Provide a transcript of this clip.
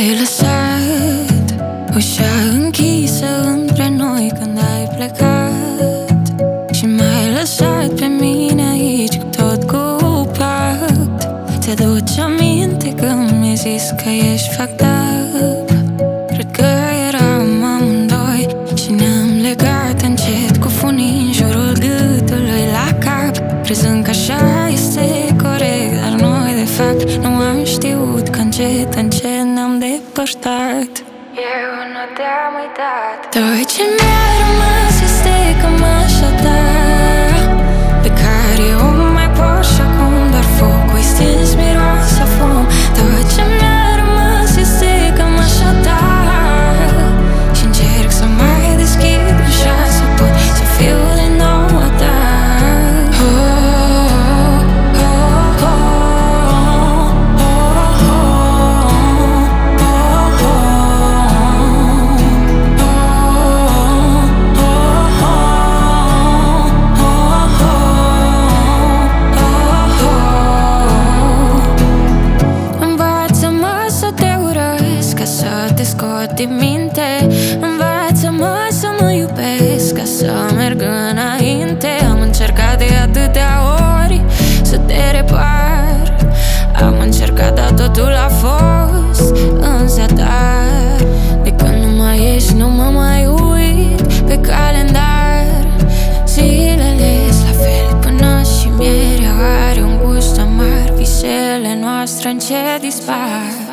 ai lăsat ușa închisă între noi când ai plecat și m-ai lăsat pe mine aici tot cu pact. Ți-aduce aminte când mi-ai zis că ești fucked up? Cred că eram amândoi și ne-am legat încet cu funii în jurul gâtului la cap, crezând că așa este corect, dar noi de fapt nu am știut că încet, încet ne-am depărtat. Eu nu te-am uitat. Tot ce mi-a rămas este cam așa ta, pe care eu mai pot și acum doar focul stins miroase a fum. Tot ce mi-a rămas este cam așa ta și încerc să mai deschid ușa, să pot să fiu din nou a ta. Scot din minte, învață-mă să mă iubesc, ca să merg înainte. Am încercat de atâtea ori să te repar, am încercat, dar totul a fost în zadar. De când nu mai ești, nu mă mai uit pe calendar. Zilele-s la fel până și mierea are un gust amar, visele noastre încet dispar.